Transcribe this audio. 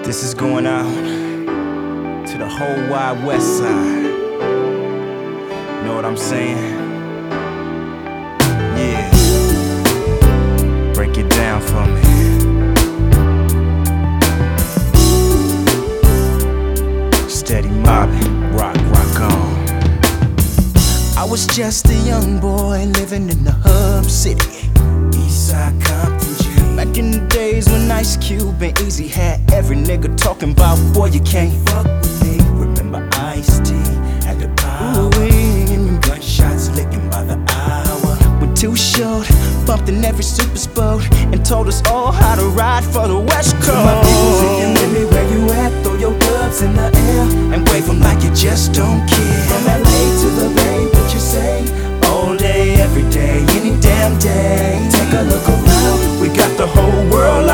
This is going out to the whole wide west side. Know what I'm saying? Yeah. Break it down for me. Steady mobbing, rock on. I was just a young boy living in the hub city, Eastside Compton G. Back in the days when Ice Cube and Easy had every nigga talking about, boy, you can't fuck with me. Remember Ice-T had the power. Gunshots licking by the hour. We're Too Short bumped in every super sport and told us all how to ride for the West Coast. My music and baby, where you at? Throw your gloves in the air and wave them like you just don't care. From LA to the Bay, what you say? All day, every day, any damn day. Take a look around, we got the whole world